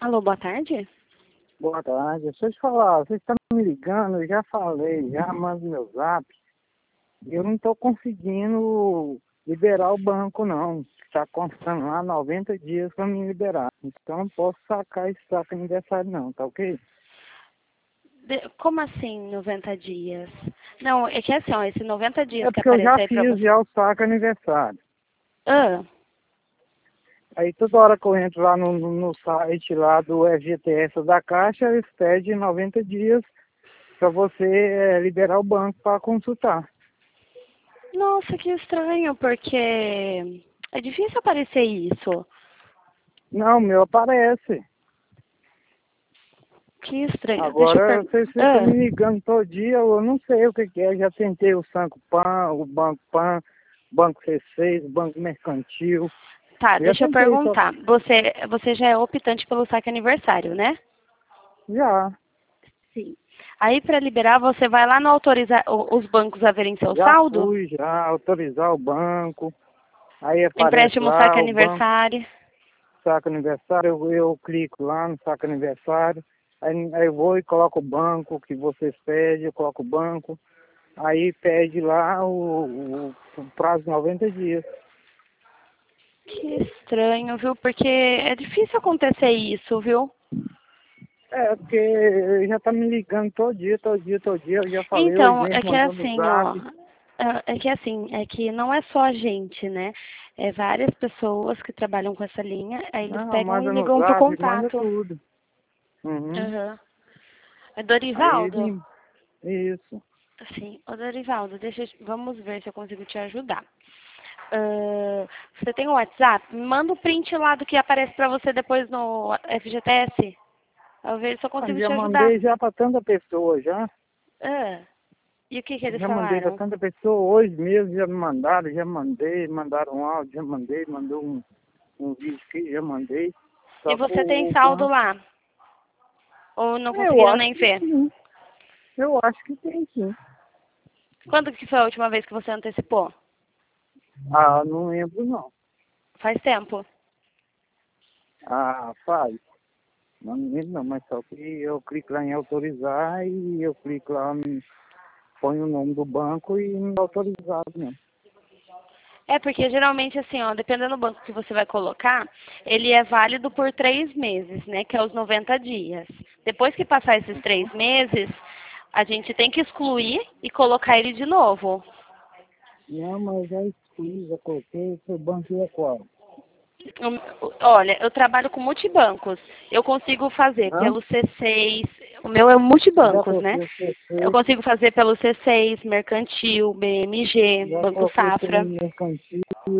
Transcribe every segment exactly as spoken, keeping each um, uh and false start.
Alô, boa tarde. Boa tarde. Deixa eu te falar, vocês estão me ligando, eu já falei, já mando meu zap. Eu não estou conseguindo liberar o banco, não. Está constando lá noventa dias para me liberar. Então não posso sacar esse saco aniversário, não, tá ok? De- como assim noventa dias? Não, é que assim, ó, esse noventa dias É que porque eu aparece já aí pra fiz você. já o saco aniversário. Ah, Aí toda hora que eu entro lá no, no, no site lá do F G T S da Caixa, eles pedem noventa dias para você eh, liberar o banco para consultar. nossa, que estranho, porque é difícil aparecer isso. Não, o meu aparece. Que estranho. Deixa eu Agora perguntar. vocês ficam Ah, me ligando todo dia, eu não sei o que, que é. Já tentei o Sanco Pan, o Banco Pan, Banco C seis, o Banco Mercantil. tá, Já deixa eu tentei, só perguntar. Você, você já é optante pelo saque aniversário, né? já, Sim. Aí para liberar, você vai lá no autorizar o- os bancos a verem seu já saldo? fui, já autorizar o banco. Aí aparece Empréstimo saque lá o banco, aniversário. saco aniversário, eu, eu clico lá no saco aniversário. Aí, aí eu vou e coloco o banco que vocês pedem, eu coloco o banco. Aí pede lá o, o, o prazo de noventa dias. Que estranho, viu? Porque é difícil acontecer isso, viu? É, porque já tá me ligando todo dia, todo dia, todo dia. Eu já falei hoje Então, é mesmo, que é mandou no assim, ó. zap. É é que assim, é que não é só a gente, né? É várias pessoas que trabalham com essa linha, aí eles Não, pegam e manda no ligam pro zap, manda contato. tudo. Uhum. Uhum. É Aí Dorivaldo? ele, isso. Sim, ô Dorivaldo, deixa eu, vamos ver se eu consigo te ajudar. Ahn, você tem o WhatsApp? Me manda o print lá do que aparece pra você depois no F G T S. Eu vejo se eu Ah, consigo já te ajudar. mandei já pra tanta pessoa já. Ah, e o que que eles Já mandei pra falaram? tanta pessoa. Hoje mesmo já me mandaram, já mandei, mandaram um áudio, já mandei, mandou um, um vídeo aqui, já mandei. E Só que você tem o, o saldo banco. lá? Ou não Eu conseguiram acho nem que ver? sim. Eu acho que tem sim. Quando que foi a última vez que você antecipou? Ah, não lembro não. Faz tempo. Ah, faz. Não me lembro não, mas só que eu clico lá em autorizar e eu clico lá, em- ponho o nome do banco e me autorizado mesmo. É porque geralmente assim, ó, dependendo do banco que você vai colocar, ele é válido por três meses, né? Que é os noventa dias. Depois que passar esses três meses, a gente tem que excluir e colocar ele de novo. Não, mas já excluí, já coloquei, seu banco é qual? Hum, Olha, eu trabalho com multibancos. Eu consigo fazer Hã? pelo C seis, o meu é Já multibancos, né? coloquei o Eu C C, consigo fazer pelo C seis, Mercantil, B M G, já Banco coloquei pelo Safra. mercantil,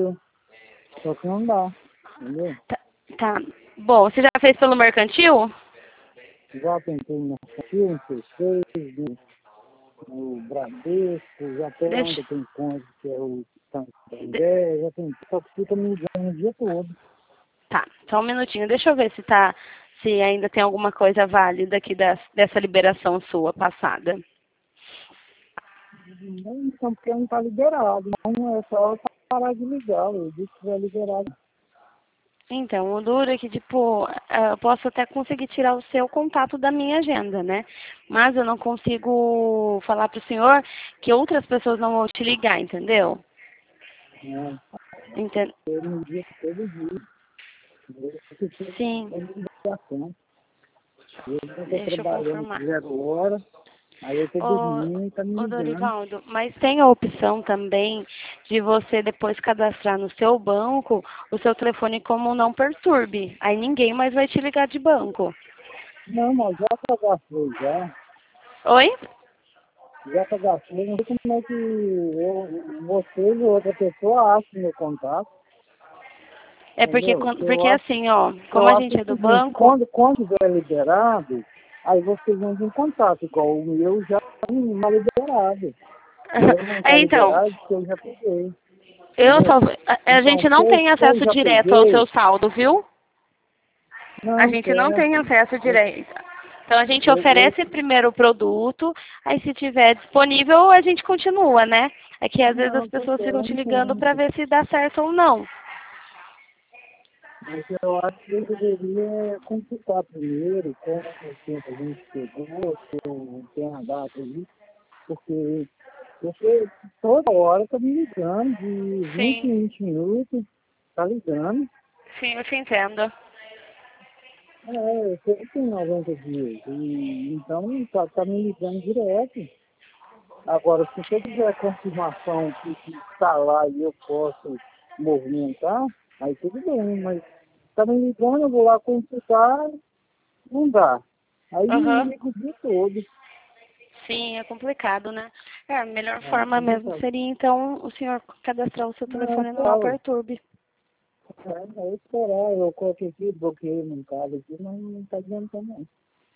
só que não dá, entendeu? Tá, tá. Bom, você já fez pelo Mercantil? Já tentei no mercantil, no C seis, no, no Bradesco, já até Deixa, onde tem conta, que é o de- Santander, já tentei, só que fica me ligando o dia todo. tá, só um minutinho. Deixa eu ver se tá, se ainda tem alguma coisa válida aqui das- dessa liberação sua passada. Então, porque não está liberado. Não é só parar de ligar. Eu disse que vai liberado. Então, o duro é que, tipo, eh, eu posso até conseguir tirar o seu contato da minha agenda, né? Mas eu não consigo falar pro senhor que outras pessoas não vão te ligar, entendeu? Né? Enten- Eu me dia todo dia. Eu fiquei Sim, sem ligação. Eu estou deixa eu trabalhando confirmar. zero hora. Aí eu estou Ô, dormindo e está me ô ligando. Dorivaldo, mas tem a opção também de você depois cadastrar no seu banco o seu telefone como não perturbe. Aí ninguém mais vai te ligar de banco. Não, mas já cadastrei já. Oi? Já cadastrei. Não sei como é que eu, vocês ou outra pessoa acham meu contato. É porque, Entendeu? quan- Eu porque acho, assim, ó, como eu a acho gente o é do seguinte, banco, quando, quando tiver liberado, aí vocês vão em contato, igual o meu já está liberado. O meu não está é, então, liberado porque eu já peguei. eu Entendeu? só, a, a Então, gente se não eu, tem se eu acesso já direto ao seu peguei, saldo, viu? A não, gente não tem certo. acesso Eu, direto. Então a gente eu, eu, oferece primeiro o produto, aí se tiver disponível a gente continua, né? É que às vezes as não, tô pessoas ficam te ligando certo. para ver se dá certo ou não. Mas eu acho que eu deveria consultar primeiro como o tempo a gente chegou, se eu tenho a data aí, porque porque toda hora tá me ligando, de vinte Sim, em vinte minutos, tá ligando. sim, eu te entendo. É, eu sei que tem noventa dias, e então tá, tá me ligando direto. Agora, se você tiver confirmação que que está lá e eu posso movimentar, aí tudo bem, mas tá me ligando, eu vou lá consultar, não dá. Aí me Aham. liga o dia todo. Sim, é complicado, né? É, a melhor É forma mesmo complicado. seria, então, o senhor cadastrar o seu Não, telefone no Não fala. Perturbe. É, é esperar, eu coloquei aqui, bloqueei no caso aqui, mas não tá adiantando não.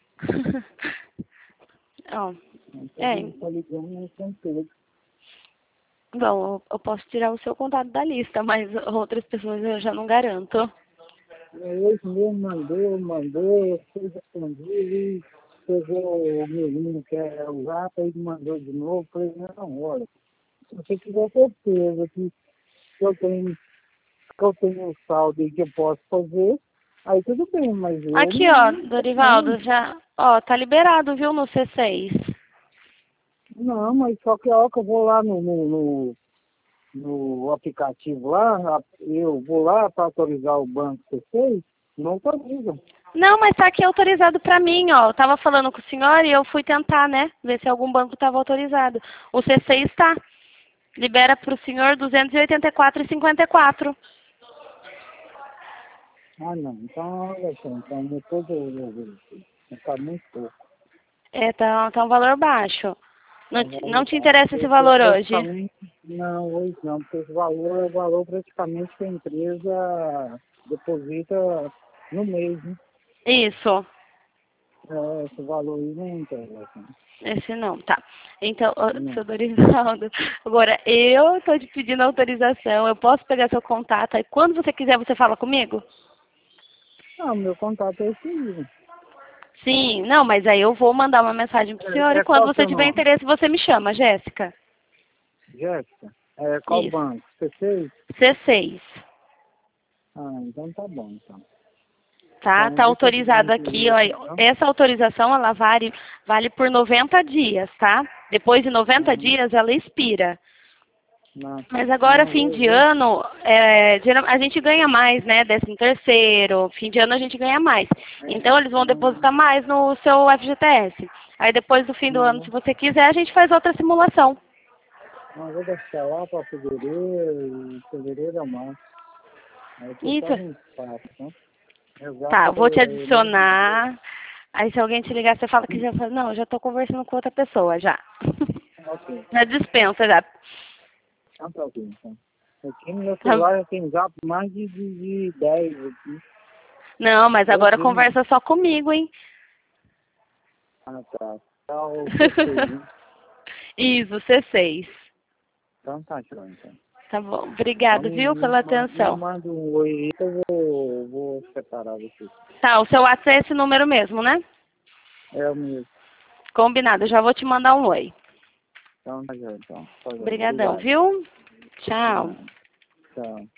Ó, Não tá, é, não tá ligando, não tem tudo. bom, eu eu posso tirar o seu contato da lista, mas outras pessoas eu já não garanto. Hoje mesmo mandou, mandou, eu fui respondi, pegou o meu menino que é o Zap, aí mandou de novo, falei, não, olha, se você tiver certeza que eu tenho, que eu tenho um saldo e que eu posso fazer, aí tudo bem, mas eu Aqui, ó, não Dorivaldo, pretendo. já, ó, tá liberado, viu, no C seis. Não, mas só que a hora que eu vou lá no, no, no, no aplicativo lá, eu vou lá para autorizar o banco que você fez, não autoriza. Não, mas tá aqui autorizado pra mim, ó. Eu tava falando com o senhor e eu fui tentar, né, ver se algum banco tava autorizado. O C seis tá. Libera pro senhor duzentos e oitenta e quatro e cinquenta e quatro. Ah, não. Então, olha só, então depois eu vou ver. Está muito pouco. É, tá, tá um valor baixo. Não, Tá um te- não valor te baixo. interessa esse Esse é valor hoje? praticamente, não, hoje não, porque esse valor é o valor praticamente que a empresa deposita no mês, né? Isso. É, esse valor aí não interessa. Né? Esse não, tá. Então, ô, Não. seu Dorivaldo, agora eu tô te pedindo autorização, eu posso pegar seu contato, aí quando você quiser você fala comigo? Não, meu contato é esse aí. Sim, não, mas aí eu vou mandar uma mensagem pro senhor É, e é quando qual o você seu tiver nome? interesse você me chama, Jéssica. Jéssica? É, qual Isso. banco? C seis? C seis. Ah, então tá bom, então. Tá? Então Tá deixa eu te dar autorizado um aqui, endereço, ó. então. Essa autorização ela vale, vale por noventa dias, tá? Depois de noventa Aham. dias ela expira. Não, Mas tá. agora, Não, fim vou, de vou. ano, é, geral- a gente ganha mais, né? Décimo terceiro, fim de ano a gente ganha mais. Então eles vão Não, depositar mais no seu F G T S. Aí depois do fim do ano, se não. você quiser, a gente faz outra simulação. Não, vou deixar lá para fevereiro, e fevereiro a março. Aí você Isso. faz um espaço, né? Tá, eu Exato, vou te é nove dias. adicionar. Aí se alguém te ligar, você fala que já fala, não, eu já tô conversando com outra pessoa já. Ok, Já dispensa já. então tá ok, então. Aqui no meu Tá. celular já tem zap mais de, de, de dez aqui. Não, mas agora Doidinho. conversa só comigo, hein? Ah, tá. Tá o C seis, né? Isso, C seis. Então tá, show, então. Tá bom. Então Obrigado, me, viu, me, pela me atenção. manda um oi aí que eu vou, vou separar você. Tá, o seu WhatsApp é esse número mesmo, né? É o mesmo. Combinado, eu já vou te mandar um oi. Então tá, já, então. Tá, já. Obrigadão, Obrigado. viu? De Tchau. nada. Tchau.